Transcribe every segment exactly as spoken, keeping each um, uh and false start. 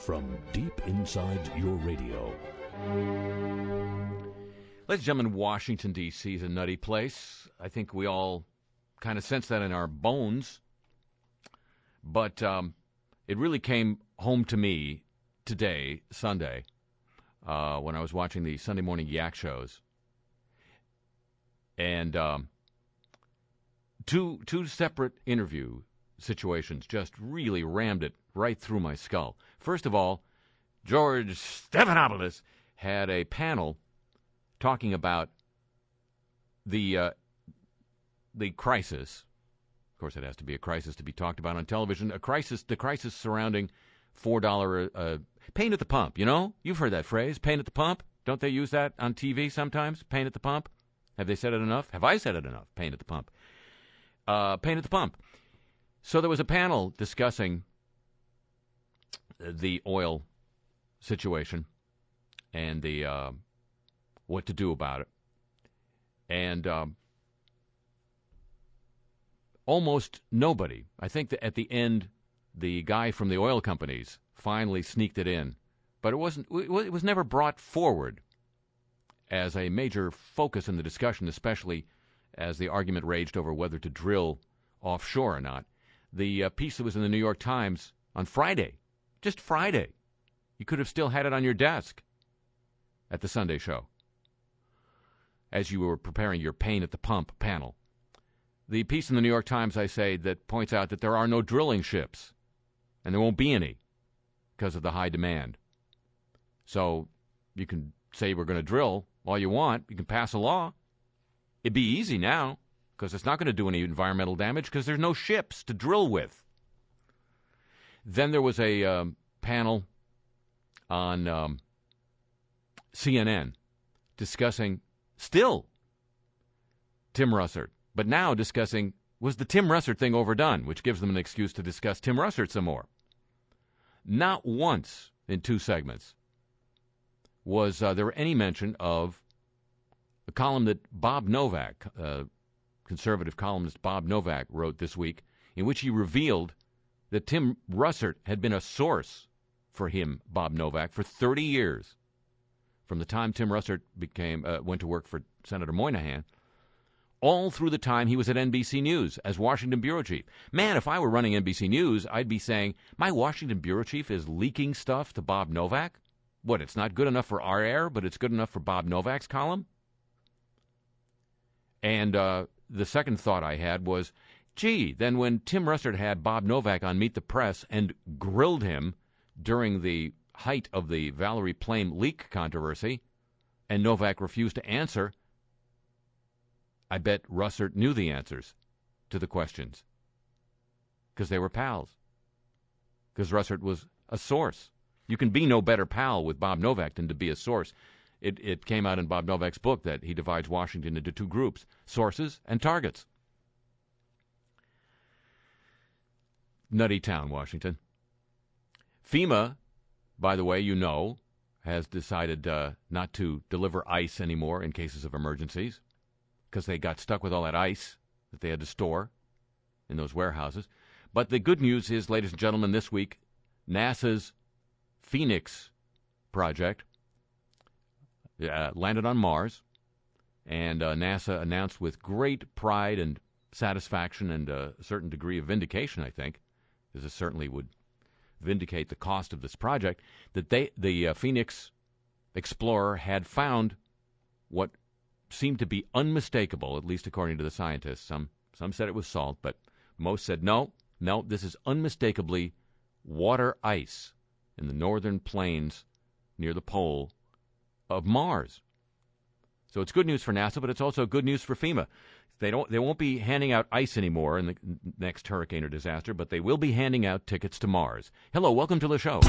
from deep inside your radio. Ladies and gentlemen, Washington, D C is a nutty place. I think we all kind of sense that in our bones. But um, it really came home to me today, Sunday, uh, when I was watching the Sunday morning yak shows. And um, two two separate interview situations just really rammed it right through my skull. First of all, George Stephanopoulos had a panel talking about the uh, the crisis. Of course, it has to be a crisis to be talked about on television. A crisis, the crisis surrounding four dollars uh, pain at the pump. You know, you've heard that phrase, pain at the pump. Don't they use that on T V sometimes? Pain at the pump. Have they said it enough? Have I said it enough? Pain at the pump. Uh, pain at the pump. So there was a panel discussing the oil situation and the uh, what to do about it. And um, almost nobody, I think that at the end, the guy from the oil companies finally sneaked it in. But it wasn't. It was never brought forward as a major focus in the discussion, especially as the argument raged over whether to drill offshore or not. The uh, piece that was in the New York Times on Friday, just Friday, you could have still had it on your desk at the Sunday show as you were preparing your pain at the pump panel. The piece in the New York Times, I say, that points out that there are no drilling ships, and there won't be any because of the high demand. So you can say we're going to drill all you want. You can pass a law. It'd be easy now because it's not going to do any environmental damage because there's no ships to drill with. Then there was a um, panel on um, C N N discussing still Tim Russert, but now discussing was the Tim Russert thing overdone, which gives them an excuse to discuss Tim Russert some more. Not once in two segments was uh, there any mention of a column that Bob Novak, uh, conservative columnist Bob Novak, wrote this week, in which he revealed that Tim Russert had been a source for him, Bob Novak, for thirty years, from the time Tim Russert became uh, went to work for Senator Moynihan, all through the time he was at N B C News as Washington bureau chief. Man, if I were running N B C News, I'd be saying, my Washington bureau chief is leaking stuff to Bob Novak? What, it's not good enough for our air, but it's good enough for Bob Novak's column? And uh, the second thought I had was, gee, then when Tim Russert had Bob Novak on Meet the Press and grilled him during the height of the Valerie Plame leak controversy, and Novak refused to answer, I bet Russert knew the answers to the questions because they were pals, because Russert was a source. You can be no better pal with Bob Novak than to be a source. It, it came out in Bob Novak's book that he divides Washington into two groups, sources and targets. Nutty town, Washington. FEMA, by the way, you know, has decided uh, not to deliver ice anymore in cases of emergencies because they got stuck with all that ice that they had to store in those warehouses. But the good news is, ladies and gentlemen, this week, NASA's Phoenix project uh, landed on Mars, and uh, NASA announced with great pride and satisfaction and uh, a certain degree of vindication, I think, because it certainly would vindicate the cost of this project, that they the uh, Phoenix Explorer had found what seemed to be unmistakable, at least according to the scientists. Some some said it was salt, but most said no, no, this is unmistakably water ice in the northern plains near the pole of Mars. So it's good news for NASA, but it's also good news for FEMA. They don't. They won't be handing out ice anymore in the next hurricane or disaster, but they will be handing out tickets to Mars. Hello, welcome to the show.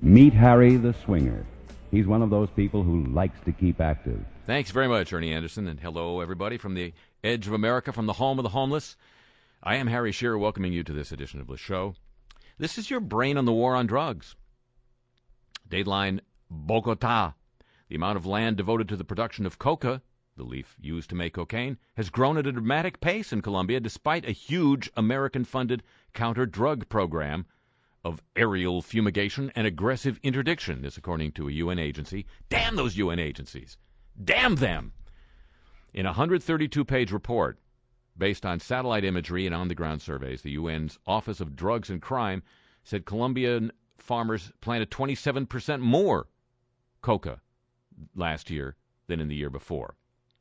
Meet Harry the Swinger. He's one of those people who likes to keep active. Thanks very much, Ernie Anderson, and hello, everybody, from the edge of America, from the home of the homeless. I am Harry Shearer, welcoming you to this edition of the show. This is your brain on the war on drugs. Dateline Bogota. The amount of land devoted to the production of coca, the leaf used to make cocaine, has grown at a dramatic pace in Colombia despite a huge American-funded counter-drug program of aerial fumigation and aggressive interdiction, this according to a U N agency. Damn those U N agencies! Damn them! In a one hundred thirty-two page report, based on satellite imagery and on-the-ground surveys, the U N's Office of Drugs and Crime said Colombian farmers planted twenty-seven percent more coca last year than in the year before.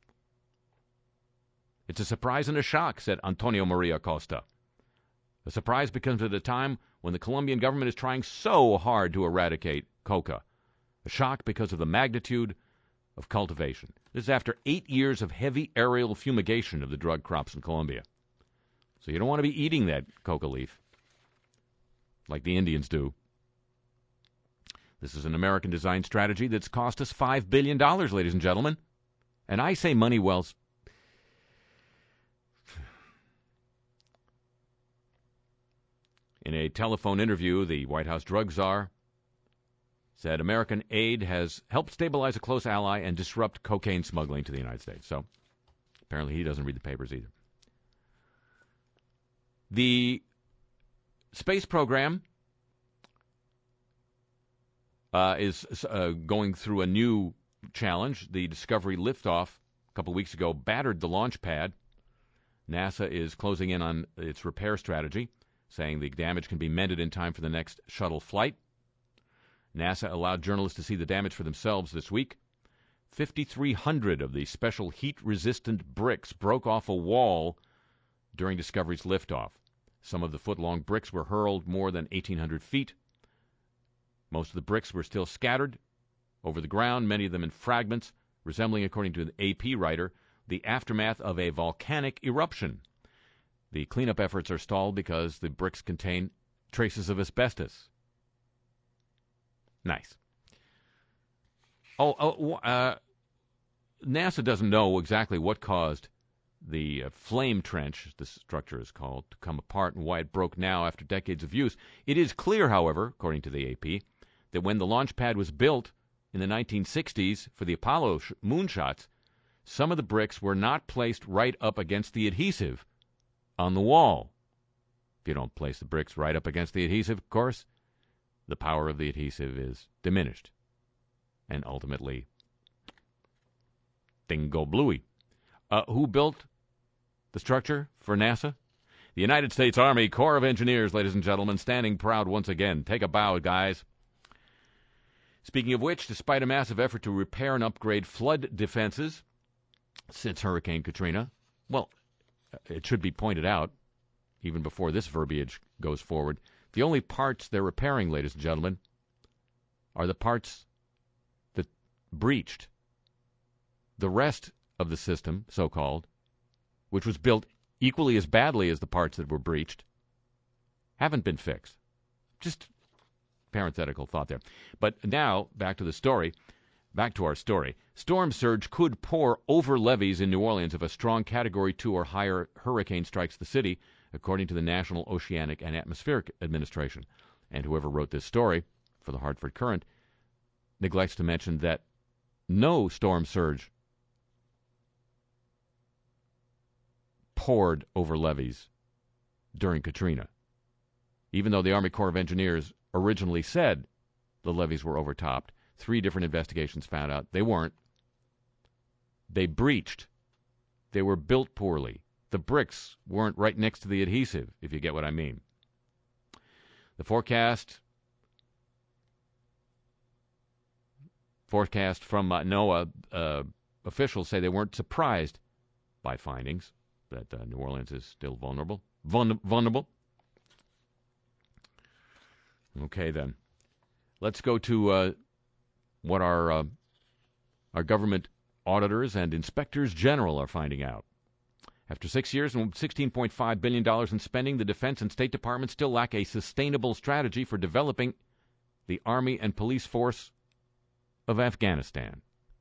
It's a surprise and a shock, said Antonio Maria Costa. A surprise because at a time when the Colombian government is trying so hard to eradicate coca. A shock because of the magnitude of cultivation. This is after eight years of heavy aerial fumigation of the drug crops in Colombia. So you don't want to be eating that coca leaf like the Indians do. This is an American-designed strategy that's cost us five billion dollars, ladies and gentlemen. And I say money well spent. In a telephone interview, the White House drug czar said American aid has helped stabilize a close ally and disrupt cocaine smuggling to the United States. So apparently he doesn't read the papers either. The space program uh, is uh, going through a new challenge. The Discovery liftoff a couple weeks ago battered the launch pad. NASA is closing in on its repair strategy, saying the damage can be mended in time for the next shuttle flight. NASA allowed journalists to see the damage for themselves this week. fifty-three hundred of the special heat-resistant bricks broke off a wall during Discovery's liftoff. Some of the foot-long bricks were hurled more than eighteen hundred feet. Most of the bricks were still scattered over the ground, many of them in fragments, resembling, according to an A P writer, the aftermath of a volcanic eruption. The cleanup efforts are stalled because the bricks contain traces of asbestos. Nice. Oh, oh uh, NASA doesn't know exactly what caused the uh, flame trench, this structure is called, to come apart and why it broke now after decades of use. It is clear, however, according to the A P, that when the launch pad was built in the nineteen sixties for the Apollo sh- moonshots, some of the bricks were not placed right up against the adhesive on the wall. If you don't place the bricks right up against the adhesive, of course, the power of the adhesive is diminished. And ultimately, thing go bluey. Uh, who built the structure for NASA? The United States Army Corps of Engineers, ladies and gentlemen, standing proud once again. Take a bow, guys. Speaking of which, despite a massive effort to repair and upgrade flood defenses since Hurricane Katrina, well, it should be pointed out, even before this verbiage goes forward, the only parts they're repairing, ladies and gentlemen, are the parts that breached. The rest of the system, so-called, which was built equally as badly as the parts that were breached, haven't been fixed. Just parenthetical thought there. But now, back to the story. Back to our story. Storm surge could pour over levees in New Orleans if a strong Category two or higher hurricane strikes the city, according to the National Oceanic and Atmospheric Administration. And whoever wrote this story for the Hartford Courant neglects to mention that no storm surge poured over levees during Katrina, even though the Army Corps of Engineers originally said the levees were overtopped. Three different investigations found out they weren't. They breached. They were built poorly. The bricks weren't right next to the adhesive, if you get what I mean. The forecast forecast from uh, NOAA uh, officials say they weren't surprised by findings that uh, New Orleans is still vulnerable. Vul- vulnerable. Okay, then. Let's go to uh, what our uh, our government auditors and inspectors general are finding out. After six years and sixteen point five billion dollars in spending, the Defense and State Departments still lack a sustainable strategy for developing the army and police force of Afghanistan.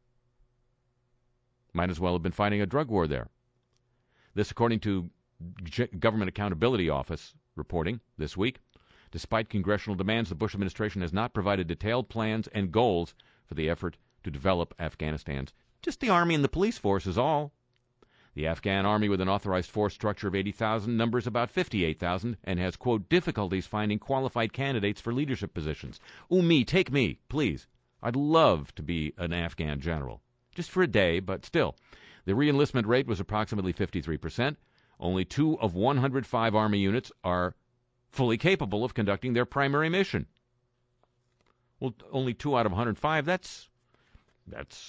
Might as well have been fighting a drug war there. This, according to G- Government Accountability Office reporting this week. Despite congressional demands, the Bush administration has not provided detailed plans and goals for the effort to develop Afghanistan's. Just the army and the police force is all. The Afghan army, with an authorized force structure of eighty thousand, numbers about fifty-eight thousand and has, quote, difficulties finding qualified candidates for leadership positions. Ooh, me, take me, please. I'd love to be an Afghan general. Just for a day, but still. The reenlistment rate was approximately fifty-three percent. Only two of one hundred five Army units are fully capable of conducting their primary mission. Well, only two out of one hundred five, that's, that's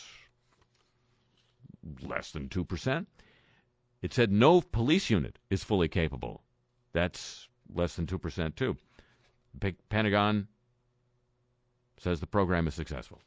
less than two percent. It said no police unit is fully capable. That's less than two percent, too. The Pentagon says the program is successful.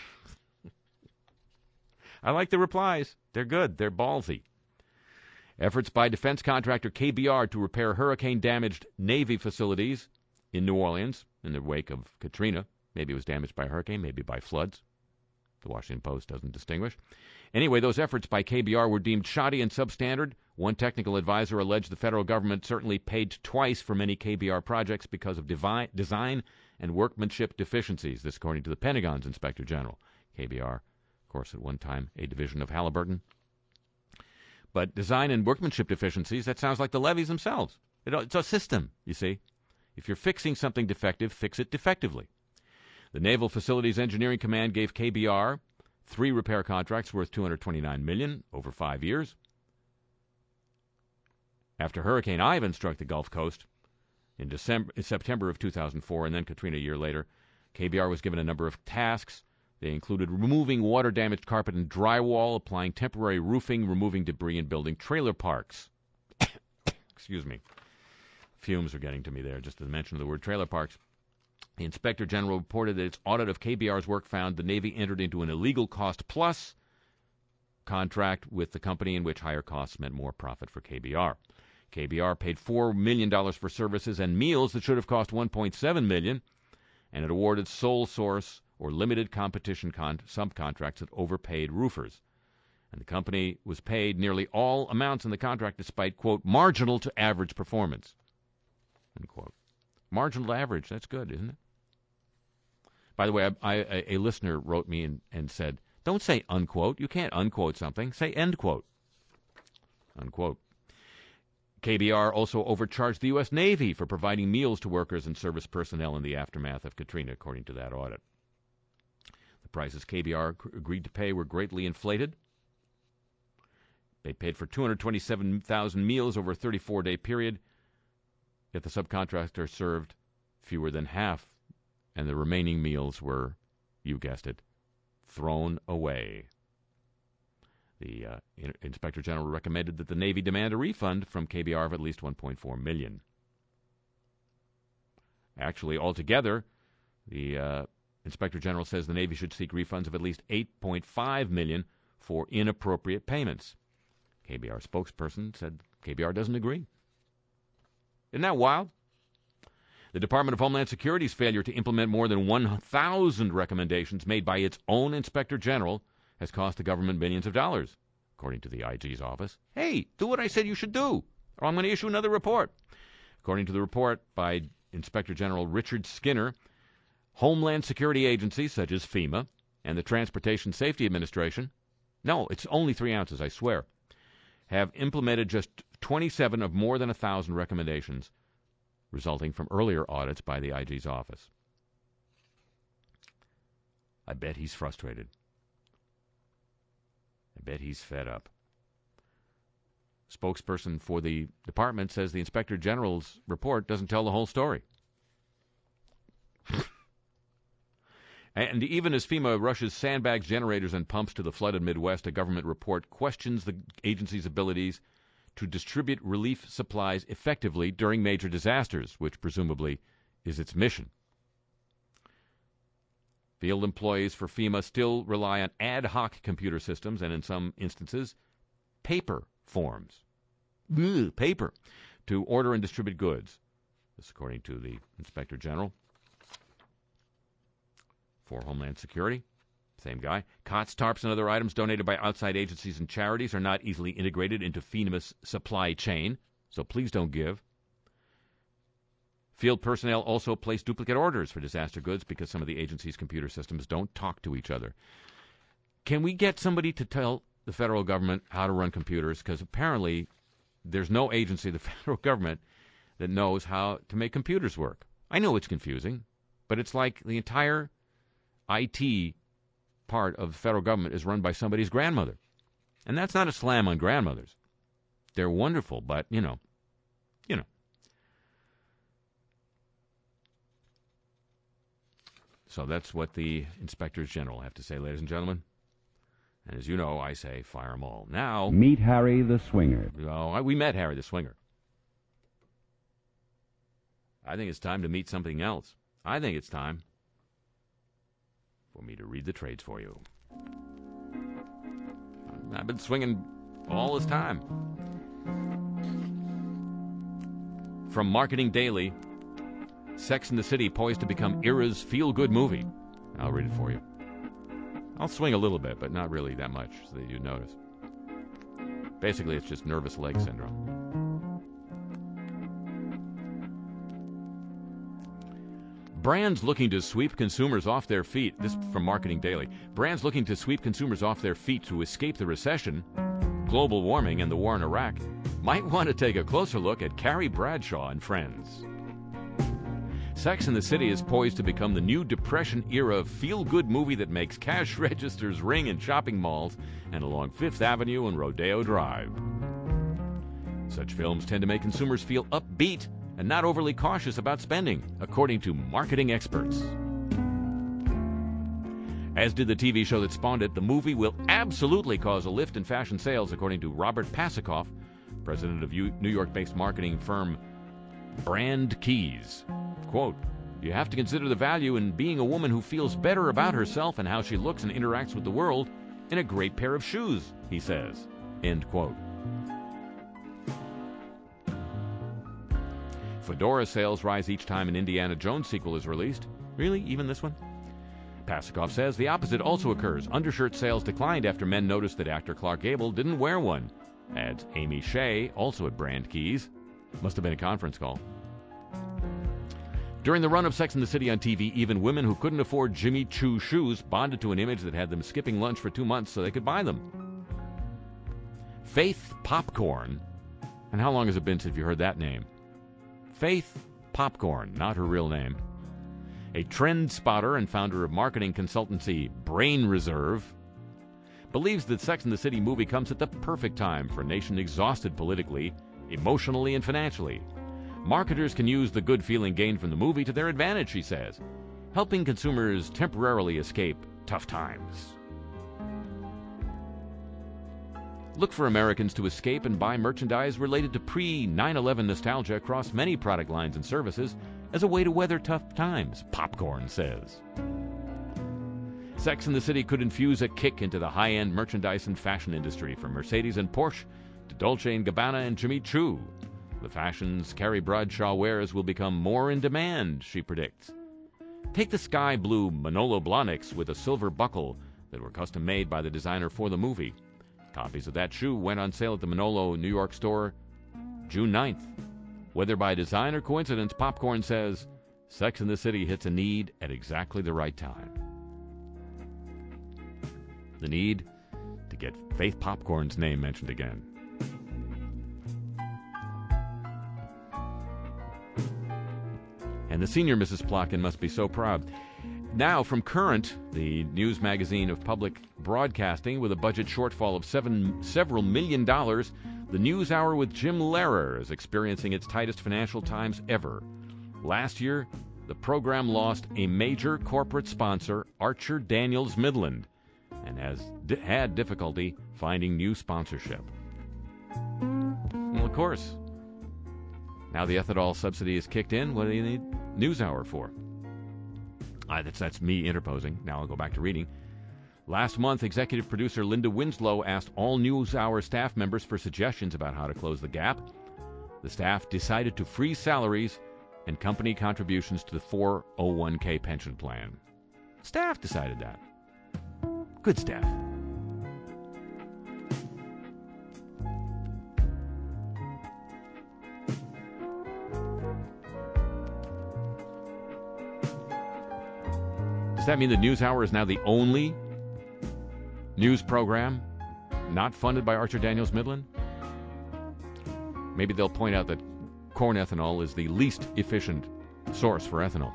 I like the replies. They're good. They're ballsy. Efforts by defense contractor K B R to repair hurricane-damaged Navy facilities in New Orleans in the wake of Katrina. Maybe it was damaged by a hurricane, maybe by floods. The Washington Post doesn't distinguish. Anyway, those efforts by K B R were deemed shoddy and substandard. One technical advisor alleged the federal government certainly paid twice for many K B R projects because of devi- design and workmanship deficiencies. This according to the Pentagon's Inspector General. K B R, of course, at one time a division of Halliburton. But design and workmanship deficiencies, that sounds like the levees themselves. It, it's a system, you see. If you're fixing something defective, fix it defectively. The Naval Facilities Engineering Command gave K B R three repair contracts worth two hundred twenty-nine million dollars over five years. After Hurricane Ivan struck the Gulf Coast in, December, in September of two thousand four, and then Katrina a year later, K B R was given a number of tasks. They included removing water-damaged carpet and drywall, applying temporary roofing, removing debris, and building trailer parks. Excuse me. Fumes are getting to me there, just to mention the word trailer parks. The Inspector General reported that its audit of K B R's work found the Navy entered into an illegal cost-plus contract with the company in which higher costs meant more profit for K B R. K B R paid four million dollars for services and meals that should have cost one point seven million dollars, and it awarded sole source or limited competition con- subcontracts that overpaid roofers. And the company was paid nearly all amounts in the contract despite, quote, marginal to average performance, unquote. Marginal to average, that's good, isn't it? By the way, I, I, a, a listener wrote me and, and said, don't say unquote. You can't unquote something. Say end quote. Unquote. K B R also overcharged the U S Navy for providing meals to workers and service personnel in the aftermath of Katrina, according to that audit. The prices K B R agreed to pay were greatly inflated. They paid for two hundred twenty-seven thousand meals over a thirty-four day period, yet the subcontractor served fewer than half, and the remaining meals were, you guessed it, thrown away. The uh, in- Inspector General recommended that the Navy demand a refund from K B R of at least one point four million dollars. Actually, altogether, the uh, Inspector General says the Navy should seek refunds of at least eight point five million dollars for inappropriate payments. K B R spokesperson said K B R doesn't agree. Isn't that wild? The Department of Homeland Security's failure to implement more than one thousand recommendations made by its own Inspector General has cost the government millions of dollars, according to the I G's office. Hey, do what I said you should do, or I'm going to issue another report. According to the report by Inspector General Richard Skinner, Homeland Security agencies such as FEMA and the Transportation Safety Administration, no, it's only three ounces, I swear, have implemented just twenty-seven of more than one thousand recommendations resulting from earlier audits by the I G's office. I bet he's frustrated. I bet he's fed up. Spokesperson for the department says the Inspector General's report doesn't tell the whole story. And even as FEMA rushes sandbags, generators, and pumps to the flooded Midwest, a government report questions the agency's abilities to distribute relief supplies effectively during major disasters, which presumably is its mission. Field employees for FEMA still rely on ad hoc computer systems and, in some instances, paper forms. Ugh, paper. To order and distribute goods. This according to the Inspector General. for Homeland Security. Same guy. Cots, tarps, and other items donated by outside agencies and charities are not easily integrated into FEMA's supply chain, so please don't give. Field personnel also place duplicate orders for disaster goods because some of the agency's computer systems don't talk to each other. Can we get somebody to tell the federal government how to run computers? Because apparently there's no agency of the federal government that knows how to make computers work. I know it's confusing, but it's like the entire I T part of the federal government is run by somebody's grandmother. And that's not a slam on grandmothers. They're wonderful, but, you know, you know. So that's what the inspectors general have to say, ladies and gentlemen. And as you know, I say fire them all. Now, Meet Harry the Swinger. oh, we met Harry the Swinger. I think it's time to meet something else. I think it's time for me to read the trades for you. I've been swinging all this time. From Marketing Daily, Sex and the City poised to become era's feel-good movie. I'll read it for you. I'll swing a little bit, but not really that much, so that you notice. Basically, it's just nervous leg syndrome. Brands looking to sweep consumers off their feet. This from Marketing Daily. Brands looking to sweep consumers off their feet to escape the recession, global warming, and the war in Iraq might want to take a closer look at Carrie Bradshaw and Friends. Sex and the City is poised to become the new Depression-era feel-good movie that makes cash registers ring in shopping malls and along Fifth Avenue and Rodeo Drive. Such films tend to make consumers feel upbeat and not overly cautious about spending, according to marketing experts. As did the T V show that spawned it, the movie will absolutely cause a lift in fashion sales, according to Robert Pasikoff, president of New York-based marketing firm Brand Keys. Quote, "You have to consider the value in being a woman who feels better about herself and how she looks and interacts with the world in a great pair of shoes," he says. End quote. Fedora sales rise each time an Indiana Jones sequel is released. Really? Even this one? Pasikoff says the opposite also occurs. Undershirt sales declined after men noticed that actor Clark Gable didn't wear one. Adds Amy Shea, also at Brand Keys. Must have been a conference call. During the run of Sex and the City on T V, even women who couldn't afford Jimmy Choo shoes bonded to an image that had them skipping lunch for two months so they could buy them. Faith Popcorn. And how long has it been since you heard that name? Faith Popcorn, not her real name. A trend spotter and founder of marketing consultancy Brain Reserve, believes that Sex and the City movie comes at the perfect time for a nation exhausted politically, emotionally, and financially. Marketers can use the good feeling gained from the movie to their advantage, she says, helping consumers temporarily escape tough times. Look for Americans to escape and buy merchandise related to pre nine eleven nostalgia across many product lines and services as a way to weather tough times, Popcorn says. Sex and the City could infuse a kick into the high-end merchandise and fashion industry, from Mercedes and Porsche to Dolce and Gabbana and Jimmy Choo. The fashions Carrie Bradshaw wears will become more in demand, she predicts. Take the sky blue Manolo Blahniks with a silver buckle that were custom made by the designer for the movie. Copies of that shoe went on sale at the Manolo New York store June ninth. Whether by design or coincidence, Popcorn says Sex and the City hits a need at exactly the right time. The need to get Faith Popcorn's name mentioned again. And the senior Missus Plotkin must be so proud. Now, from Current, the news magazine of public broadcasting, with a budget shortfall of seven, several million dollars, the News Hour with Jim Lehrer is experiencing its tightest financial times ever. Last year, the program lost a major corporate sponsor, Archer Daniels Midland, and has d- had difficulty finding new sponsorship. Well, of course. Now the ethanol subsidy is kicked in, what do you need News Hour for? Uh, that's, that's me interposing. Now I'll go back to reading. Last month, executive producer Linda Winslow asked all News Hour staff members for suggestions about how to close the gap. The staff decided to freeze salaries and company contributions to the four oh one k pension plan. Staff decided that. Good staff. Does that mean the NewsHour is now the only news program not funded by Archer Daniels Midland? Maybe they'll point out that corn ethanol is the least efficient source for ethanol.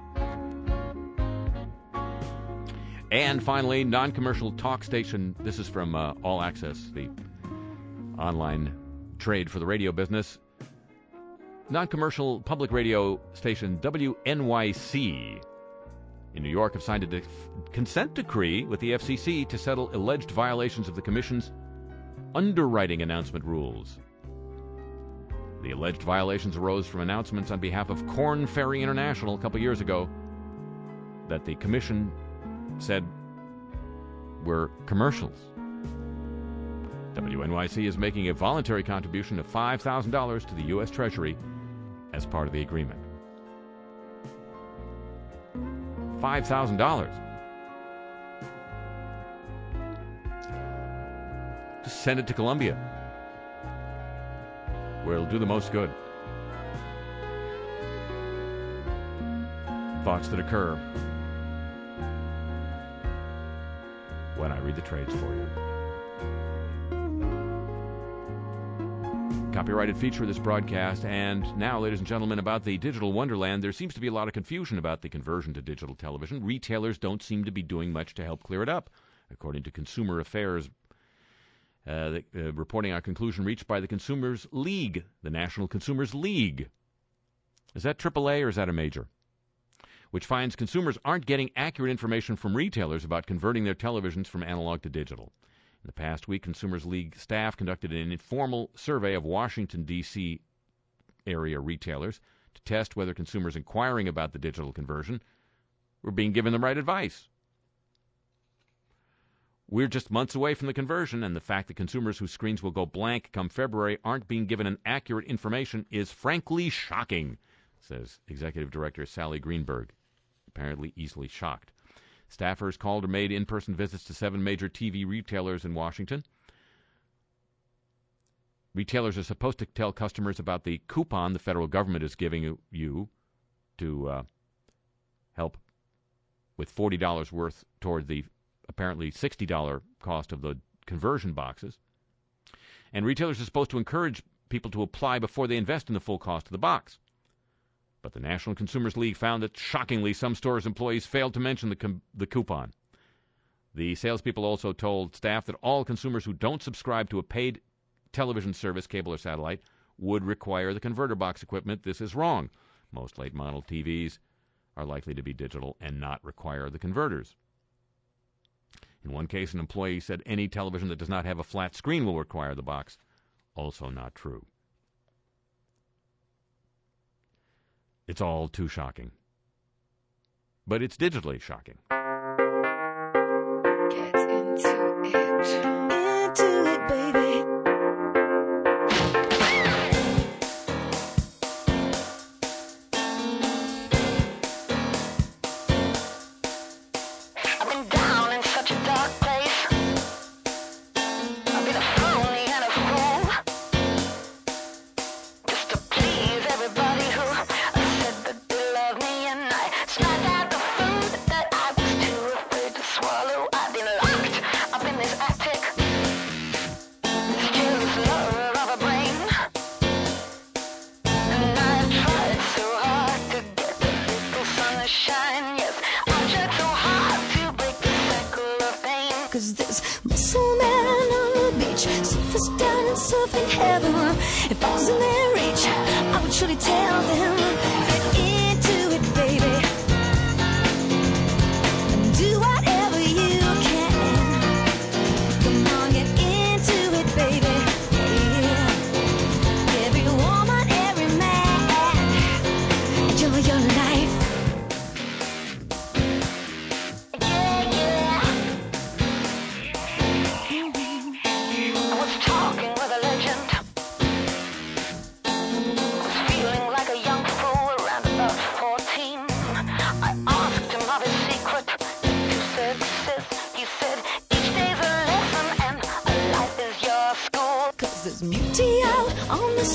And finally, non-commercial talk station. This is from uh, All Access, the online trade for the radio business. Non-commercial public radio station W N Y C in New York have signed a def- consent decree with the F C C to settle alleged violations of the Commission's underwriting announcement rules. The alleged violations arose from announcements on behalf of Corn Ferry International a couple years ago that the Commission said were commercials. W N Y C is making a voluntary contribution of five thousand dollars to the U S Treasury as part of the agreement. five thousand dollars. Just send it to Columbia, where it'll do the most good. Thoughts that occur when I read the trades for you. Copyrighted feature of this broadcast. And now, ladies and gentlemen, about the digital wonderland. There seems to be a lot of confusion about the conversion to digital television. Retailers don't seem to be doing much to help clear it up, according to Consumer Affairs, uh, the, uh, reporting on a conclusion reached by the Consumers League, the National Consumers League. Is that triple A or is that a major? Which finds consumers aren't getting accurate information from retailers about converting their televisions from analog to digital. In the past week, Consumers League staff conducted an informal survey of Washington, D C area retailers to test whether consumers inquiring about the digital conversion were being given the right advice. We're just months away from the conversion, and the fact that consumers whose screens will go blank come February aren't being given an accurate information is frankly shocking, says Executive Director Sally Greenberg, apparently easily shocked. Staffers called or made in-person visits to seven major T V retailers in Washington. Retailers are supposed to tell customers about the coupon the federal government is giving you to uh, help with forty dollars worth toward the apparently sixty dollars cost of the conversion boxes. And retailers are supposed to encourage people to apply before they invest in the full cost of the box. But the National Consumers League found that, shockingly, some stores' employees failed to mention the, com- the coupon. The salespeople also told staff that all consumers who don't subscribe to a paid television service, cable or satellite, would require the converter box equipment. This is wrong. Most late-model T Vs are likely to be digital and not require the converters. In one case, an employee said any television that does not have a flat screen will require the box. Also not true. It's all too shocking. But it's digitally shocking. Get into it. Into it, baby. I've been down in such a dark place. I've been a phony and a fool. Just to please everybody who said that they love me, and I spat out the food that I was too afraid to swallow. I've been locked up in this attic, this jealous lover of a brain, and I've tried so hard to get a little sunshine. Yes, I've tried so hard to break the cycle of pain. Cause this muscle man on the beach suffers down and surfing heaven. If I was in their reach, I would surely tell them, get into it, baby, and do whatever you can. Come on, get into it, baby. Yeah. Every woman, every man, enjoy your life. Yeah, yeah. I was talking with a legend. Was feeling like a young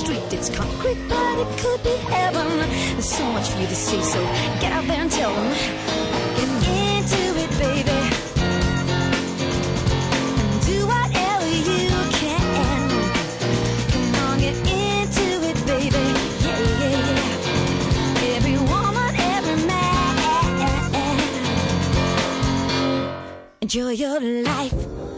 street. It's concrete, but it could be heaven. There's so much for you to see, so get out there and tell them. Get into it, baby. And do whatever you can. Come on, get into it, baby. Yeah, yeah, yeah. Every woman, every man. Enjoy your life.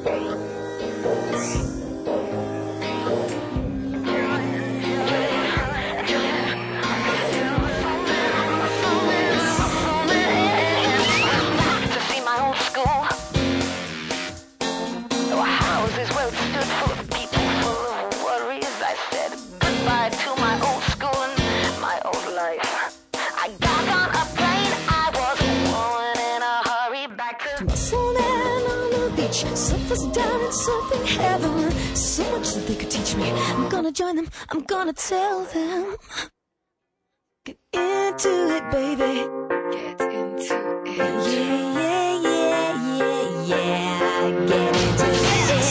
Surfers down in surfing heaven. So much that they could teach me. I'm gonna join them, I'm gonna tell them. Get into it, baby. Get into it. Yeah, yeah, yeah, yeah, yeah. Get into it.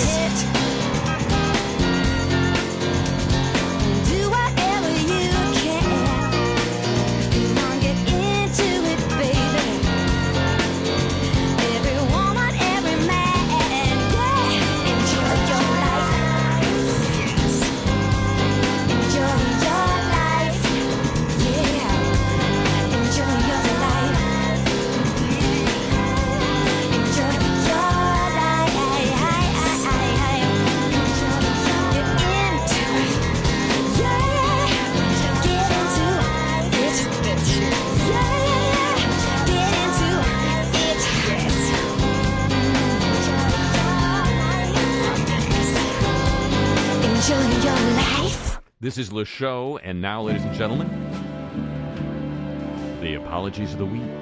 Do whatever you can. Come on, get into it, baby. Every woman, every man. Enjoy your life. Enjoy your life. Yeah. Enjoy your life. Enjoy your life. Get into it. Yeah. Get into it. Yeah. Get into it. Yes. Enjoy your life. This is Le Show, and now, ladies and gentlemen, the apologies of the week.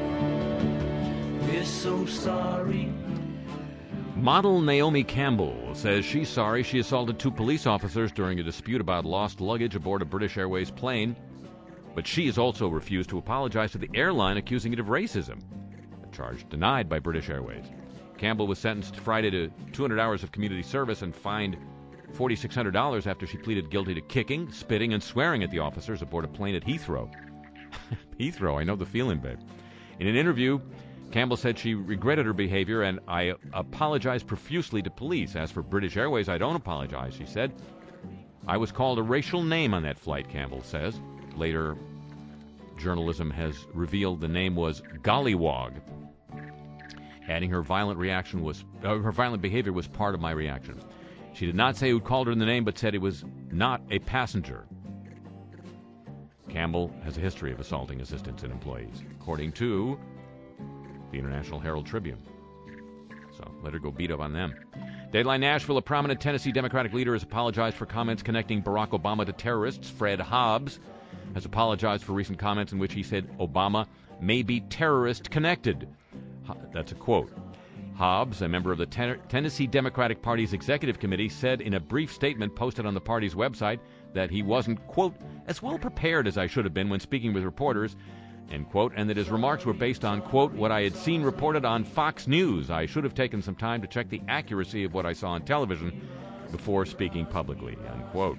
We're so sorry. Model Naomi Campbell says she's sorry she assaulted two police officers during a dispute about lost luggage aboard a British Airways plane, but she has also refused to apologize to the airline, accusing it of racism, a charge denied by British Airways. Campbell was sentenced Friday to two hundred hours of community service and fined four thousand six hundred dollars after she pleaded guilty to kicking, spitting, and swearing at the officers aboard a plane at Heathrow. Heathrow, I know the feeling, babe. In an interview, Campbell said she regretted her behavior and I apologized profusely to police. As for British Airways, I don't apologize, she said. I was called a racial name on that flight, Campbell says. Later, journalism has revealed the name was Gollywog, adding her violent reaction was uh, her violent behavior was part of my reaction. She did not say who called her the name, but said it was not a passenger. Campbell has a history of assaulting assistants and employees, according to the International Herald Tribune. So let her go beat up on them. Dateline Nashville, a prominent Tennessee Democratic leader has apologized for comments connecting Barack Obama to terrorists. Fred Hobbs has apologized for recent comments in which he said Obama may be terrorist-connected. That's a quote. Hobbs, a member of the Ten- Tennessee Democratic Party's Executive Committee, said in a brief statement posted on the party's website that he wasn't, quote, as well prepared as I should have been when speaking with reporters, end quote, and that his remarks were based on, quote, what I had seen reported on Fox News. I should have taken some time to check the accuracy of what I saw on television before speaking publicly, unquote.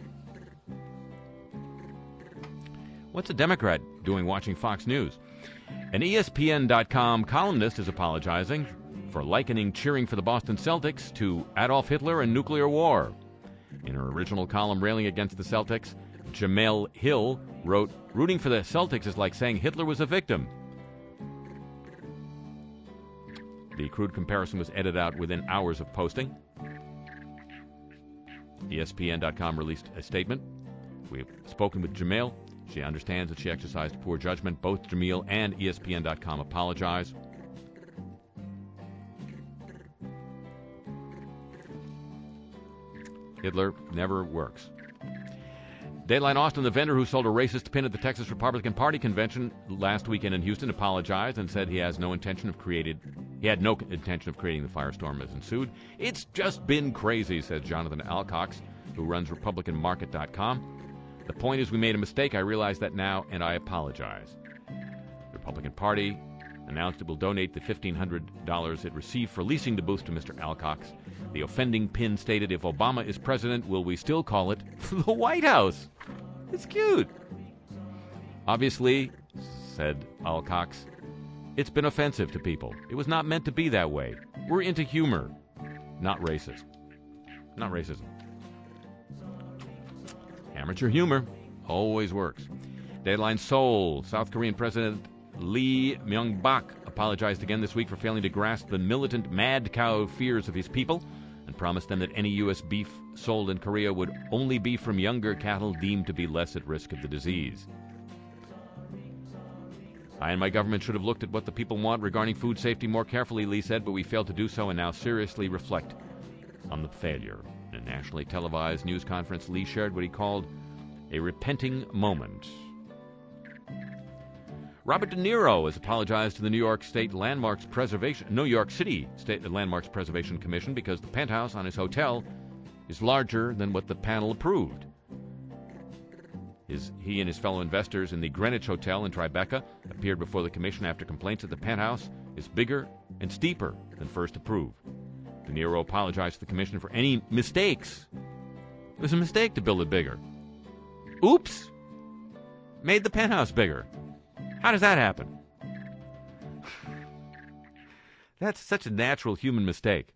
What's a Democrat doing watching Fox News? An E S P N dot com columnist is apologizing for likening cheering for the Boston Celtics to Adolf Hitler and nuclear war. In her original column railing against the Celtics, Jemele Hill wrote, rooting for the Celtics is like saying Hitler was a victim. The crude comparison was edited out within hours of posting. E S P N dot com released a statement. We've spoken with Jemele. She understands that she exercised poor judgment. Both Jemele and E S P N dot com apologize. Hitler never works. Dateline Austin, the vendor who sold a racist pin at the Texas Republican Party convention last weekend in Houston, apologized and said he has no intention of created he had no intention of creating the firestorm as ensued. It's just been crazy, says Jonathan Alcox, who runs Republican Market dot com. The point is we made a mistake. I realize that now, and I apologize. The Republican Party announced it will donate the fifteen hundred dollars it received for leasing the booth to Mister Alcox. The offending pin stated, "If Obama is president, will we still call it the White House?" It's cute. Obviously, said Alcox, it's been offensive to people. It was not meant to be that way. We're into humor, not racist. Not racism. Amateur humor always works. Deadline Seoul. South Korean President Lee Myung-bak apologized again this week for failing to grasp the militant mad cow fears of his people and promised them that any U S beef sold in Korea would only be from younger cattle deemed to be less at risk of the disease. I and my government should have looked at what the people want regarding food safety more carefully, Lee said, but we failed to do so and now seriously reflect on the failure. In a nationally televised news conference, Lee shared what he called a repenting moment. Robert De Niro has apologized to the New York State Landmarks Preservation, New York City State Landmarks Preservation Commission because the penthouse on his hotel is larger than what the panel approved. His, he and his fellow investors in the Greenwich Hotel in Tribeca appeared before the commission after complaints that the penthouse is bigger and steeper than first approved. De Niro apologized to the commission for any mistakes. It was a mistake to build it bigger. Oops! Made the penthouse bigger. How does that happen? That's such a natural human mistake.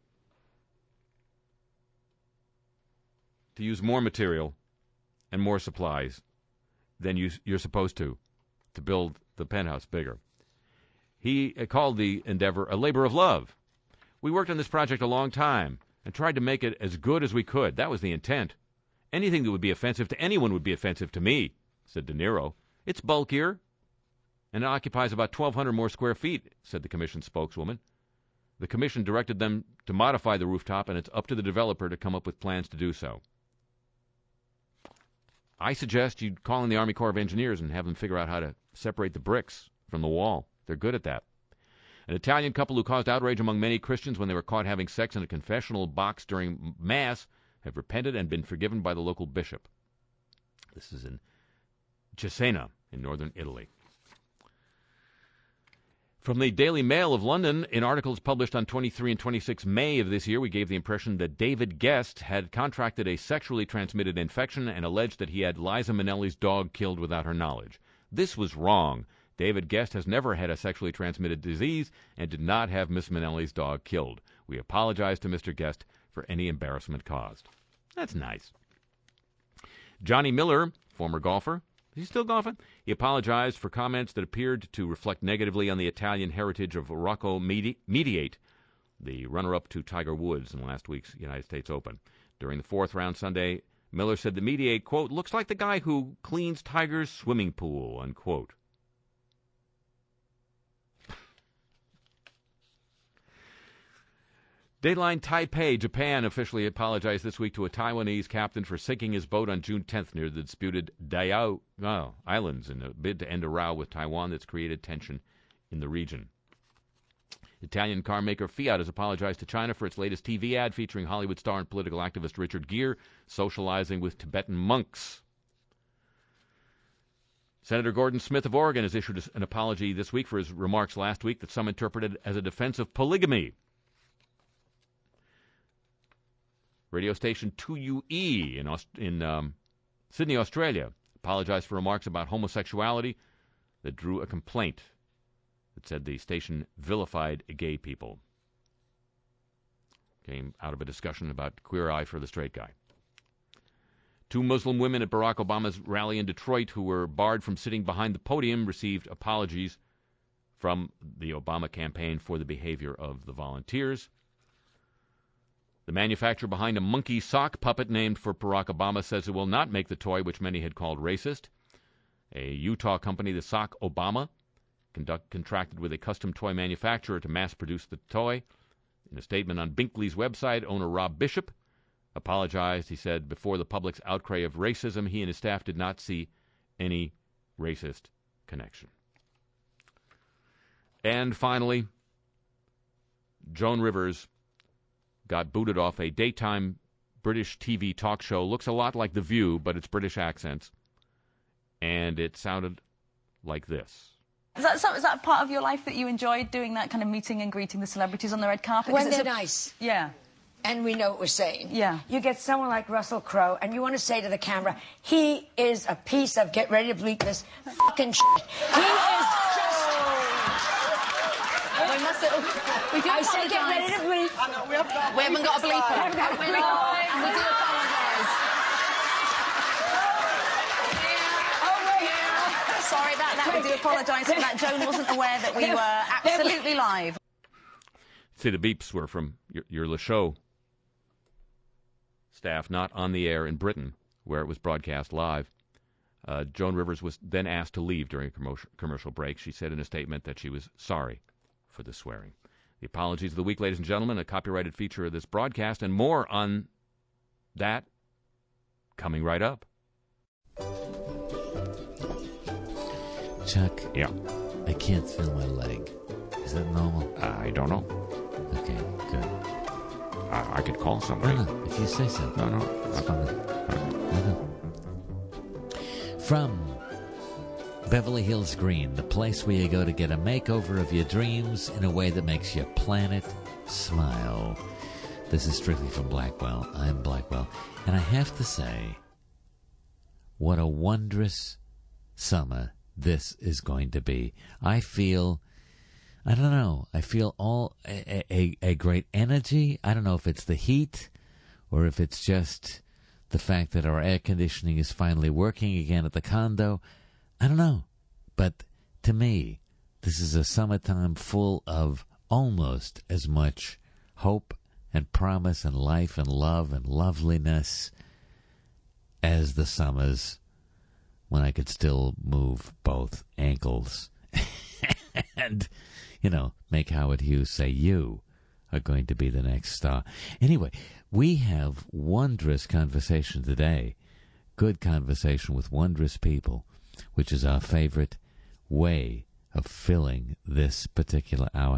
To use more material and more supplies than you, you're supposed to to build the penthouse bigger. He called the endeavor a labor of love. We worked on this project a long time and tried to make it as good as we could. That was the intent. Anything that would be offensive to anyone would be offensive to me, said De Niro. It's bulkier, and it occupies about twelve hundred more square feet, said the commission spokeswoman. The commission directed them to modify the rooftop, and it's up to the developer to come up with plans to do so. I suggest you call in the Army Corps of Engineers and have them figure out how to separate the bricks from the wall. They're good at that. An Italian couple who caused outrage among many Christians when they were caught having sex in a confessional box during Mass have repented and been forgiven by the local bishop. This is in Cesena in northern Italy. From the Daily Mail of London, in articles published on twenty-third and twenty-sixth May of this year, we gave the impression that David Guest had contracted a sexually transmitted infection and alleged that he had Liza Minnelli's dog killed without her knowledge. This was wrong. David Guest has never had a sexually transmitted disease and did not have Miss Minnelli's dog killed. We apologize to Mister Guest for any embarrassment caused. That's nice. Johnny Miller, former golfer, is he still golfing? He apologized for comments that appeared to reflect negatively on the Italian heritage of Rocco Medi- Mediate, the runner-up to Tiger Woods in last week's United States Open. During the fourth round Sunday, Miller said the Mediate, quote, looks like the guy who cleans Tiger's swimming pool, unquote. Dateline Taipei, Japan, officially apologized this week to a Taiwanese captain for sinking his boat on June tenth near the disputed Diao oh, Islands in a bid to end a row with Taiwan that's created tension in the region. Italian car maker Fiat has apologized to China for its latest T V ad featuring Hollywood star and political activist Richard Gere socializing with Tibetan monks. Senator Gordon Smith of Oregon has issued an apology this week for his remarks last week that some interpreted as a defense of polygamy. Radio station two U E in, Aust- in um, Sydney, Australia, apologized for remarks about homosexuality that drew a complaint that said the station vilified gay people. Came out of a discussion about Queer Eye for the Straight Guy. Two Muslim women at Barack Obama's rally in Detroit who were barred from sitting behind the podium received apologies from the Obama campaign for the behavior of the volunteers. The manufacturer behind a monkey sock puppet named for Barack Obama says it will not make the toy which many had called racist. A Utah company, the Sock Obama, conduct, contracted with a custom toy manufacturer to mass-produce the toy. In a statement on Binkley's website, owner Rob Bishop apologized. He said before the public's outcry of racism, he and his staff did not see any racist connection. And finally, Joan Rivers got booted off a daytime British T V talk show. Looks a lot like The View, but it's British accents. And it sounded like this. Is that, so, is that part of your life that you enjoyed, doing that kind of meeting and greeting the celebrities on the red carpet? When it's they're a, nice. Yeah. And we know what we're saying. Yeah. You get someone like Russell Crowe, and you want to say to the camera, he is a piece of, get ready to bleep this, fucking shit. He is just... We must have, we do I say get ready to bleep. We haven't got a bleep. We haven't got a bleep. And we do apologise. Sorry about that. We do apologise for that. Joan wasn't aware that we were absolutely live. See, the beeps were from your, your Le Show staff, not on the air in Britain, where it was broadcast live. Uh, Joan Rivers was then asked to leave during a commercial, commercial break. She said in a statement that she was sorry for the swearing. The apologies of the week, ladies and gentlemen, a copyrighted feature of this broadcast, and more on that coming right up. Chuck, Yeah. I can't feel my leg. Is that normal? I don't know. Okay, good. I, I could call No, somebody. no, if you say so. No, no. It's fine. I know. From Beverly Hills Green, the place where you go to get a makeover of your dreams in a way that makes your planet smile. This is strictly from Blackwell. I'm Blackwell. And I have to say, what a wondrous summer this is going to be. I feel, I don't know, I feel all a, a, a great energy. I don't know if it's the heat or if it's just the fact that our air conditioning is finally working again at the condo. I don't know. But to me, this is a summertime full of almost as much hope and promise and life and love and loveliness as the summers when I could still move both ankles and, you know, make Howard Hughes say, you are going to be the next star. Anyway, we have wondrous conversation today. Good conversation with wondrous people, which is our favorite way of filling this particular hour.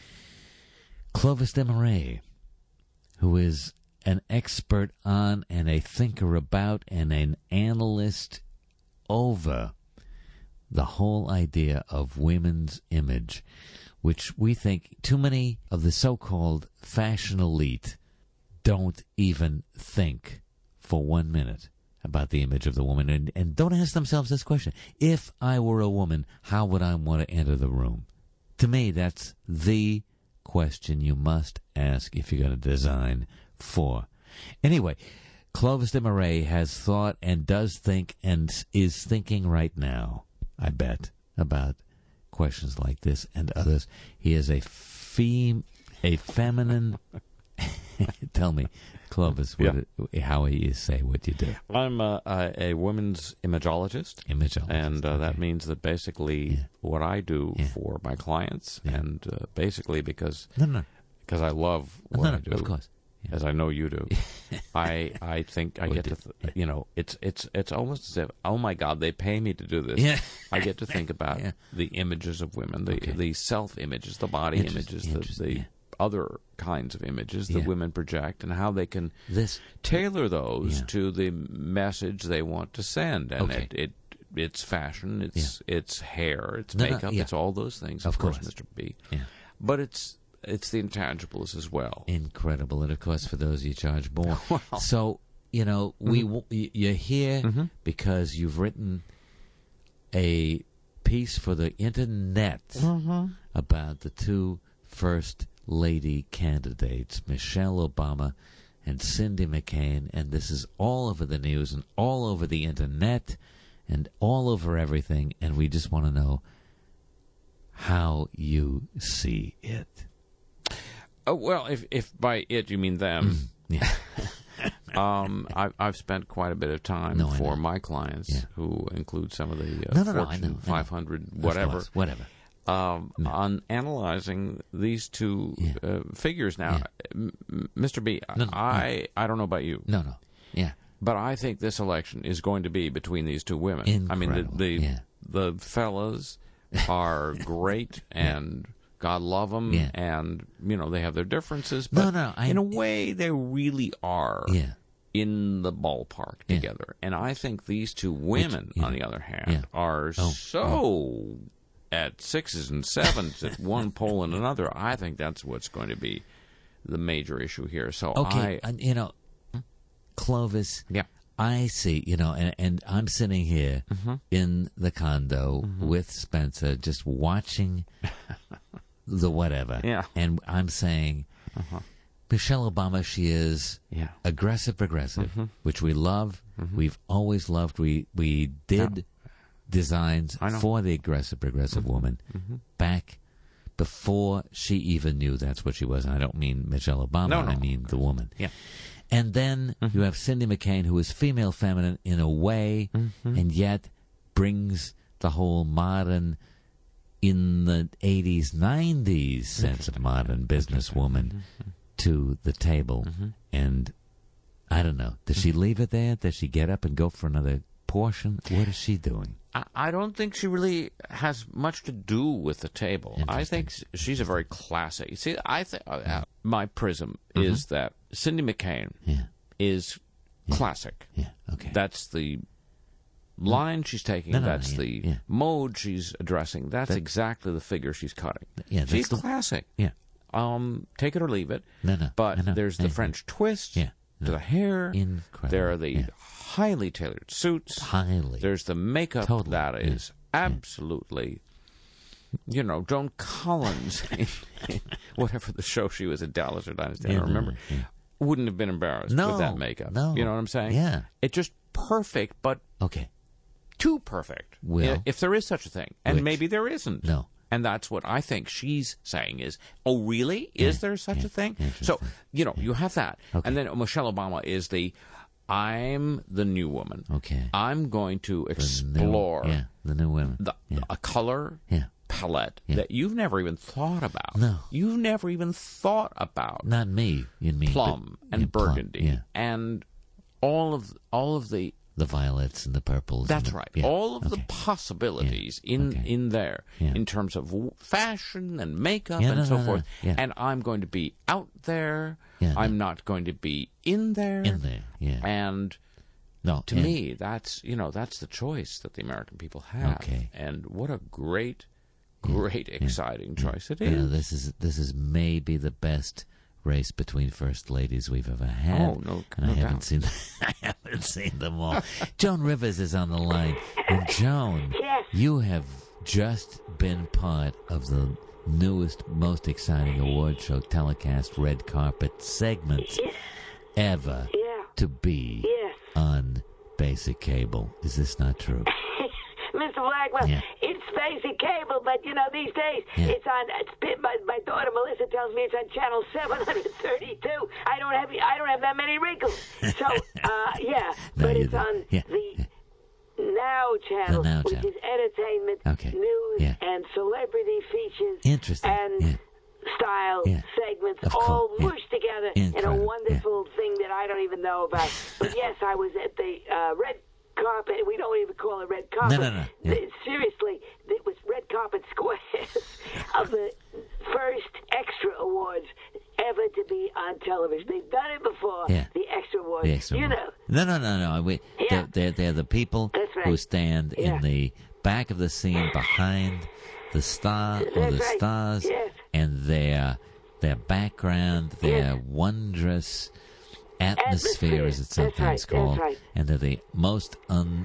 Clovis Desmarais, who is an expert on and a thinker about and an analyst over the whole idea of women's image, which we think too many of the so-called fashion elite don't even think for one minute about the image of the woman, and, and don't ask themselves this question. If I were a woman, how would I want to enter the room? To me, that's the question you must ask if you're going to design for. Anyway, Clovis Desmarais has thought and does think and is thinking right now, I bet, about questions like this and others. He is a fem, a feminine. Tell me, Clovis, what Yeah. it, how you say what you do. I'm a, a, a women's imageologist. Imageologist, And uh, that okay. means that basically Yeah. what I do Yeah. for my clients, Yeah. and uh, basically because No, no, because I love no, what no, I no, do, of course. Yeah. as I know you do, I I think I Or get do- to, th- yeah. you know, it's it's it's almost as if, oh my God, they pay me to do this. Yeah. I get to think about Yeah. the images of women, the Okay. the self images, the body Interest- images, the, interesting, the yeah. other kinds of images that Yeah. women project, and how they can This, tailor those Yeah. to the message they want to send. And Okay. it, it it's fashion, it's it's hair, it's No, no, makeup, yeah. it's all those things, of, Of course, course. Mister B. yeah. But it's it's the intangibles as well. Incredible, and of course, for those you charge more. Well. So you know, we w y you're here Mhm. because you've written a piece for the internet about the two first lady candidates, Michelle Obama and Cindy McCain, and this is all over the news and all over the internet and all over everything, and we just want to know how you see it. Oh, well, if if by it you mean them, Yeah. um, I've I've spent quite a bit of time No, I for know. my clients, Yeah. who include some of the uh, No, no, no, I Fortune know, I know. five hundred, Of whatever, course, whatever. um, No. on analyzing these two Yeah. uh, figures. Now, M- M- Mister B, No, no, I I don't know about you, No, no. Yeah. but I think this election is going to be between these two women. I mean, the Incredible, the, yeah. the fellas are great, and God love them, Yeah. and you know they have their differences. No, But no, I- in a way, they really are Yeah. in the ballpark Yeah. together. And I think these two women, yeah. on the other hand, Yeah. are Oh, so at sixes and sevens at one pole and another. I think that's what's going to be the major issue here. So Okay, I, uh, you know, Clovis. Yeah. I see. You know, and and I'm sitting here Mm-hmm. in the condo with Spencer, just watching the whatever. Yeah. And I'm saying, Michelle Obama, she is Yeah. aggressive, progressive, which we love. We've always loved. We we did designs I know. for the aggressive, progressive woman back before she even knew that's what she was. And I don't mean Michelle Obama. No, no. I mean the woman. Yeah. And then you have Cindy McCain, who is female feminine in a way, and yet brings the whole modern, in the eighties, nineties sense of modern businesswoman to the table. And I don't know. Does she leave it there? Does she get up and go for another portion? What is she doing? I, I don't think she really has much to do with the table. I think s- she's a very classy. See, I think uh, uh, my prism is that Cindy McCain Yeah. is classic. Yeah. Okay. That's the line she's taking. No, no, no, that's yeah, the yeah. mode she's addressing. That's That- exactly the figure she's cutting. Yeah, that's she's the- classic. yeah. Um, take it or leave it. No, no, But no, no, there's the yeah, French twist. Yeah, To the hair. Incredible, There are the yeah. highly tailored suits. Highly. There's the makeup Totally, that yeah, is absolutely, you know, Joan Collins, in, in whatever the show she was in, Dallas or Dynasty, I Yeah, don't remember, yeah. wouldn't have been embarrassed No, with that makeup. no. You know what I'm saying? Yeah. It's just perfect, but Okay. too perfect. Well- I- if there is such a thing. And Which? maybe there isn't. No. And that's what I think she's saying is, oh, really? Is Yeah, there such yeah, a thing? interesting. So, you know, you have that. Okay. And then Michelle Obama is the, I'm the new woman. Okay. I'm going to The new- explore yeah, the new women. the, yeah. a color Yeah. palette Yeah. that you've never even thought about. No. You've never even thought about Not me, you mean. plum but- and yeah, plum, burgundy yeah. and all of all of the The violets and the purples. that's and the, right. yeah, All of the okay. possibilities Yeah, in okay. in there Yeah. in terms of w- fashion and makeup Yeah, and no, so no, no. forth. Yeah. And I'm going to be out there. Yeah, I'm no. not going to be in there. In there, yeah. And No, to and- me, that's you know that's the choice that the American people have. Okay. And what a great, great, exciting choice it you know, is. this is this is maybe the best race between first ladies we've ever had. Oh, no- and no I haven't doubt. seen I haven't seen them all. Joan Rivers is on the line, and Joan, Yes. you have just been part of the newest, most exciting award show telecast red carpet segments ever Yeah. to be Yes. on basic cable. Is this not true? Mister Blackwell, Yeah. it's basic cable, but you know these days Yeah. it's on. It's been, my my daughter Melissa tells me it's on channel seven hundred thirty-two. I don't have I don't have that many wrinkles. So uh, yeah, No, but you it's don't. on Yeah, the yeah. Now channel, Now which channel. is entertainment, Okay. news, Yeah. and celebrity features, Interesting. and Yeah. style Yeah. segments Of all course, yeah. mushed together in a Incredible, wonderful thing that I don't even know about. But yes, I was at the uh, red carpet. We don't even call it red carpet. No, no, no. Yeah. Th- Seriously, it was red carpet squares of the first extra awards ever to be on television. They've done it before. Yeah. The extra awards. The extra you one. know. No, no, no, no. We, Yeah. they're, they're, they're the people That's right. who stand Yeah. in the back of the scene behind the star or That's the right. stars, Yes. and their their background, their Yes. wondrous atmosphere, Atmosphere. as it's That's sometimes right, that's called, right. and they're the most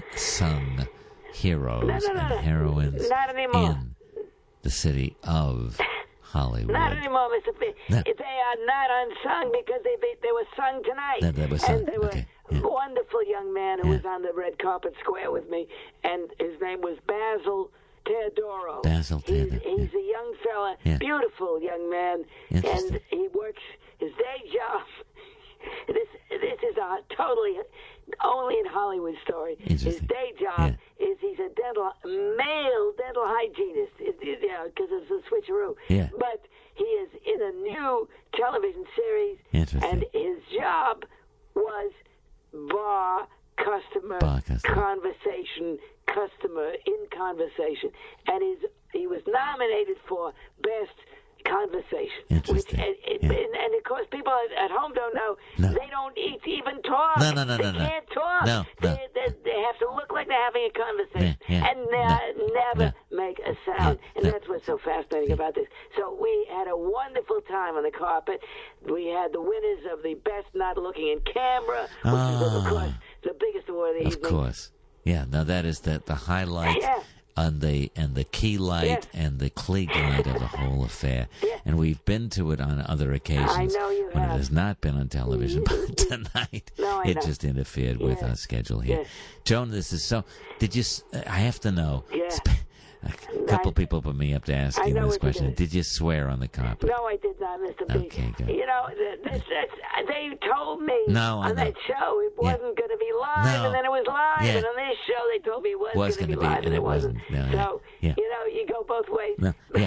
unsung heroes No, no, no, and no. heroines Not anymore. in the city of Hollywood. Not anymore, Mister B. No. They are not unsung because they they, they were sung tonight. They- they were sung, And they were okay, a yeah. wonderful young man who Yeah. was on the red carpet square with me, and his name was Basil Teodoro. Basil he's, Teodoro, He's yeah. a young fella, Yeah. beautiful young man, Interesting. and he works his day job. This this is a totally only in Hollywood story. His Interesting. day job Yeah. is he's a dental male dental hygienist. It, it, you know, because it's a switcheroo. Yeah. But he is in a new television series, Interesting. and his job was bar customer, Bar customer. conversation customer in conversation, and he's he was nominated for best conversation. Interesting. Which, and, and, Yeah. and, and of course, people at, at home don't know. No. They don't e- even talk. No, no, no, they no, no. can't talk. No, no. They, they, they have to look like they're having a conversation Yeah, yeah. and ne- never No. make a sound. down. Yeah, And yeah. that's what's so fascinating about this. So we had a wonderful time on the carpet. We had the winners of the Best Not Looking in Camera, which is, of Ah. course, the biggest award of the Of evening. course. Yeah, now that is the, the highlight Yeah. and the and the key light Yes. and the Klieg light of the whole affair. Yeah. And we've been to it on other occasions I know you when have. it has not been on television, but tonight No, I it know. just interfered with Yeah. our schedule here. Yes. Joan, this is so. Did you? s- I have to know. Yeah. Sp- a couple I- people put me up to ask I you know this what you're question. gonna- Did you swear on the carpet? No, I did not, Mister B. Okay, good. You know, th- this, this, they told me No, I on know. that show it Yeah. wasn't going to be live, No. and then it was live, Yeah. and on this show they told me it was, Was going to gonna be be, live, and it wasn't. No, yeah. so, Yeah. you know, you go both ways. No, yeah.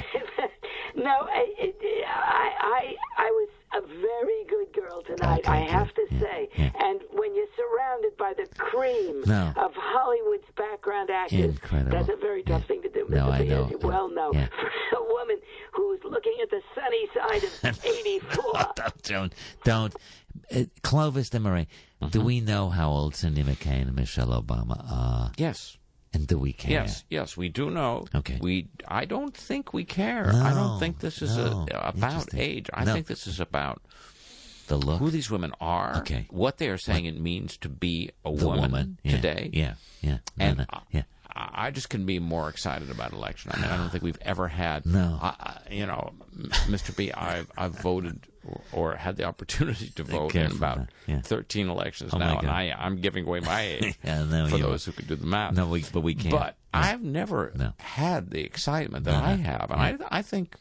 no, I, it, I, I, I was a very good girl tonight, Okay, I good. have to Yeah, say. yeah. And when you're surrounded by the cream No. of Hollywood's background actors, Incredible. that's a very tough Yeah. thing to do, No, Mister I B, know. as you well know. Yeah. For a woman who's looking at the sunny side of eighty-four. don't, don't, don't. Uh, Clovis DeMarais, do we know how old Cindy McCain and Michelle Obama are? Yes. And do we care? Yes, yes, we do know. Okay. We, I don't think we care. I No, don't think this is no. a, about Interesting. age. I No. think this is about The look. who these women are, Okay. what they are saying it means to be a the woman, woman. Yeah, today. Yeah, yeah. No, And no, I- yeah. I I just can be more excited about election. I mean, I don't think we've ever had. No. I, I, you know, M- Mister B, I've I've voted or, or had the opportunity to vote in careful about now. Yeah. thirteen elections Oh, my now, and God. I I'm giving away my age Yeah, no, for you those who could do the math. No, we, but we can't. But I've never No. had the excitement that No. I have, and I I think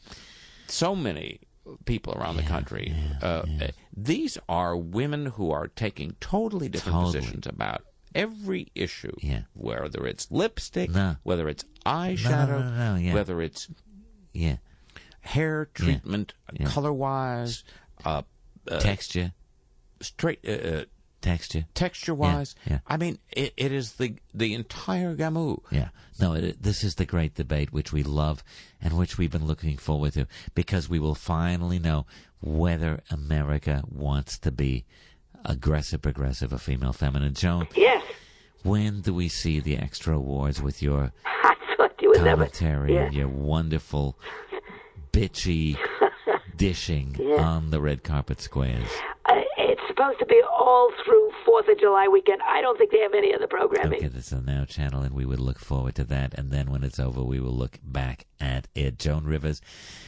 so many people around the country. uh, These are women who are taking totally different Totally. positions about every issue, Yeah. whether it's lipstick, No. whether it's eyeshadow, no, no, yeah. whether it's yeah. hair treatment, Yeah. color-wise, uh, uh, Texture. straight uh, uh, Texture. texture-wise. Yeah, yeah. I mean, it, it is the the entire gamoo. Yeah. No, it, this is the great debate which we love and which we've been looking forward to because we will finally know whether America wants to be aggressive, progressive, or female feminine. Joan, Yes. when do we see the extra awards with your I thought you would never. commentary Yeah. and your wonderful, bitchy dishing Yeah. on the red carpet squares? Uh, it's supposed to be all through fourth of July weekend. I don't think they have any other programming. Okay, that's on Now Channel, and we would look forward to that. And then when it's over, we will look back at it. Joan Rivers,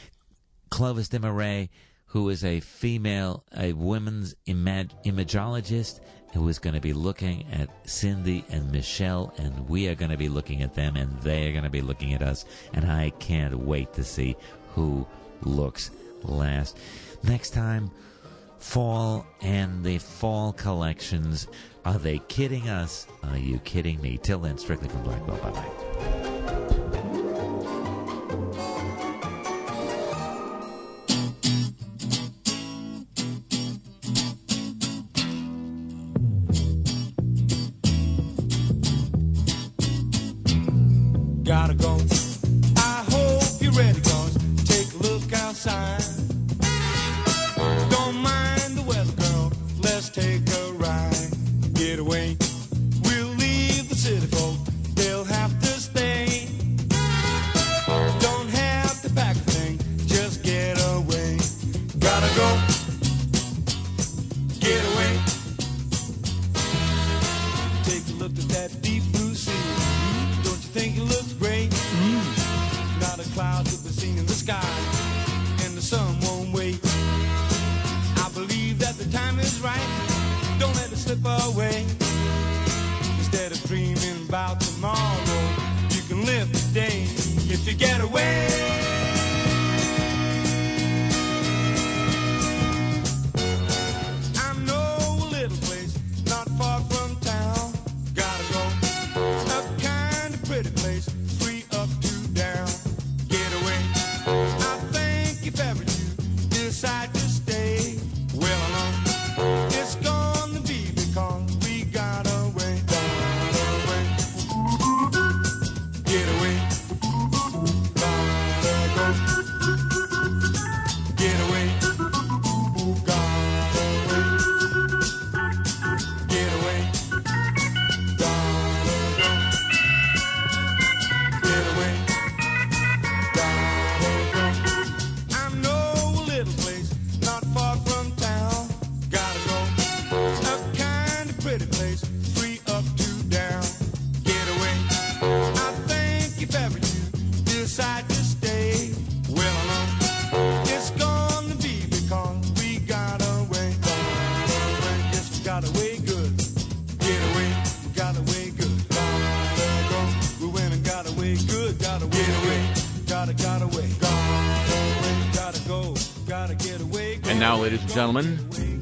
Clovis DeMarais, who is a female, a women's imag- imagologist, who is going to be looking at Cindy and Michelle, and we are going to be looking at them, and they are going to be looking at us. And I can't wait to see who looks last. Next time, fall and the fall collections. Are they kidding us? Are you kidding me? Till then, strictly from Blackwell. Bye-bye. Gotta go. I hope you're ready, cause take a look outside. Don't mind the weather, girl. Let's take a ride. Get away. We'll leave the city folk. They'll have to stay. Don't have to pack a thing. Just get away. Gotta go. Get away. Take a look at that deep blue sea. Don't you think it looks great? Mm. Not a cloud to be seen in the sky, and the sun won't wait. I believe that the time is right. Don't let it slip away. Instead of dreaming about tomorrow, you can live today if you get away. I know a little place not far from town. Gotta go. A kind of pretty place, free up to down. Get away. I think if ever you decide to stay, well, I know it's gonna be because we got away. Got away. Get away. Got away. decide to stay. Well, I know it's gonna be because we got away. Yes, we got away good. Get away, we got away good. Gotta go. We went and got away good. Got away, get away. Gotta, got away. Gotta, gotta go. Gotta get away. And now, ladies and gentlemen,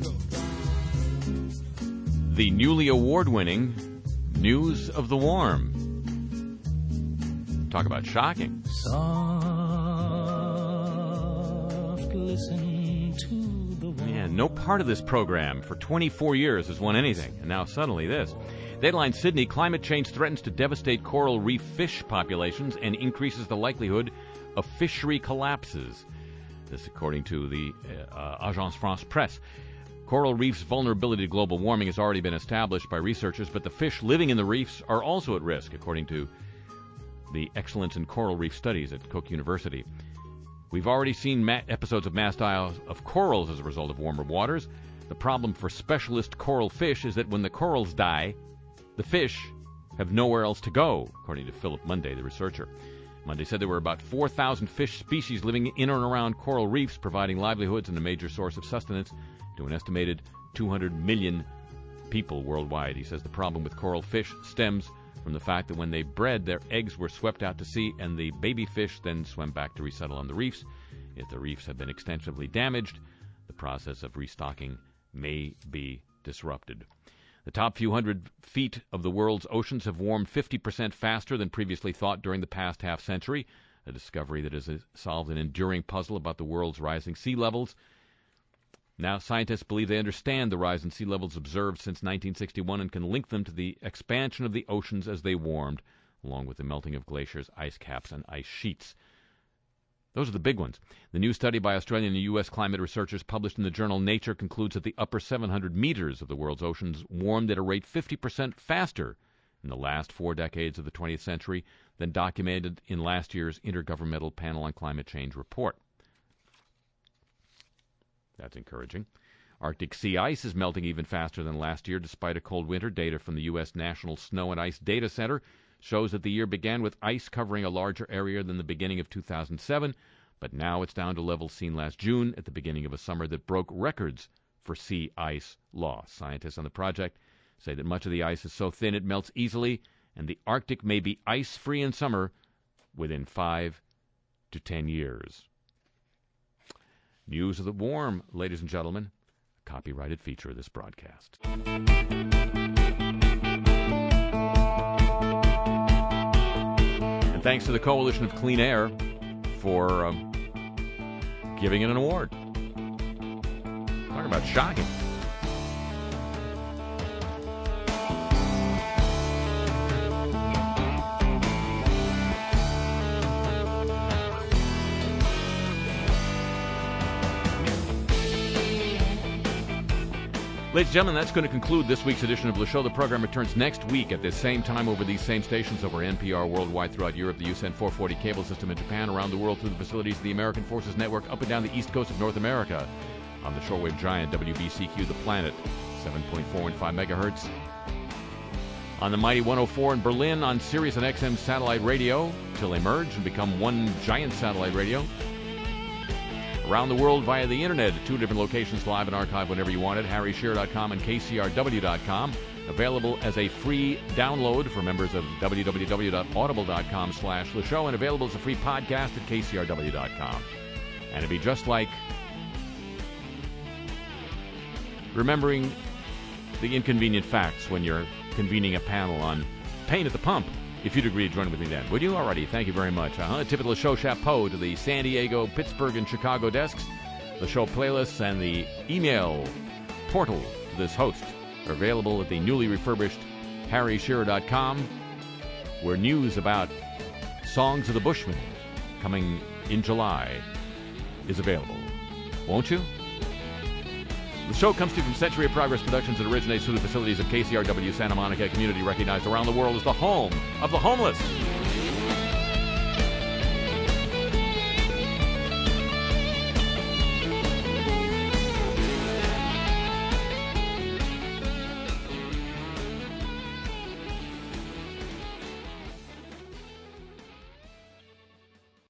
the newly award-winning News of the Warm. Talk about shocking. Soft, listen to the warm. Man, no part of this program for twenty-four years has won anything, and now suddenly this. Deadline Sydney, climate change threatens to devastate coral reef fish populations and increases the likelihood of fishery collapses. This according to the uh, Agence France Presse. Coral reefs' vulnerability to global warming has already been established by researchers, but the fish living in the reefs are also at risk, according to the Excellence in Coral Reef Studies at Cook University. We've already seen ma- episodes of mass die of corals as a result of warmer waters. The problem for specialist coral fish is that when the corals die, the fish have nowhere else to go, according to Philip Munday, the researcher. Munday said there were about four thousand fish species living in and around coral reefs, providing livelihoods and a major source of sustenance to an estimated two hundred million people worldwide. He says the problem with coral fish stems from the fact that when they bred, their eggs were swept out to sea and the baby fish then swam back to resettle on the reefs. If the reefs have been extensively damaged, the process of restocking may be disrupted. The top few hundred feet of the world's oceans have warmed fifty percent faster than previously thought during the past half century, a discovery that has solved an enduring puzzle about the world's rising sea levels. Now, scientists believe they understand the rise in sea levels observed since nineteen sixty-one and can link them to the expansion of the oceans as they warmed, along with the melting of glaciers, ice caps, and ice sheets. Those are the big ones. The new study by Australian and U S climate researchers published in the journal Nature concludes that the upper seven hundred meters of the world's oceans warmed at a rate fifty percent faster in the last four decades of the twentieth century than documented in last year's Intergovernmental Panel on Climate Change report. That's encouraging. Arctic sea ice is melting even faster than last year despite a cold winter. Data from the U S National Snow and Ice Data Center shows that the year began with ice covering a larger area than the beginning of two thousand seven, but now it's down to levels seen last June at the beginning of a summer that broke records for sea ice loss. Scientists on the project say that much of the ice is so thin it melts easily, and the Arctic may be ice-free in summer within five to ten years. News of the Warm, ladies and gentlemen, a copyrighted feature of this broadcast. And thanks to the Coalition of Clean Air for um, giving it an award. Talk about shocking. Ladies and gentlemen, that's going to conclude this week's edition of the show. The program returns next week at this same time over these same stations over N P R worldwide throughout Europe, the U S N four forty cable system in Japan, around the world through the facilities of the American Forces Network up and down the east coast of North America on the shortwave giant W B C Q The Planet, seven point four one five megahertz. On the mighty one oh four in Berlin on Sirius and X M satellite radio till they merge and become one giant satellite radio. Around the world via the internet at two different locations, live and archive whenever you want it, harry shearer dot com and K C R W dot com. Available as a free download for members of w w w dot audible dot com slash the show, and available as a free podcast at K C R W dot com. And it'd be just like remembering the inconvenient facts when you're convening a panel on pain at the pump. If you'd agree to join with me then. Would you? Alrighty, thank you very much. Uh-huh. A tip of the show chapeau to the San Diego, Pittsburgh, and Chicago desks. The show playlists and the email portal to this host are available at the newly refurbished harry shearer dot com, where news about Songs of the Bushmen coming in July is available. Won't you? The show comes to you from Century of Progress Productions and originates through the facilities of K C R W Santa Monica, a community recognized around the world as the home of the homeless.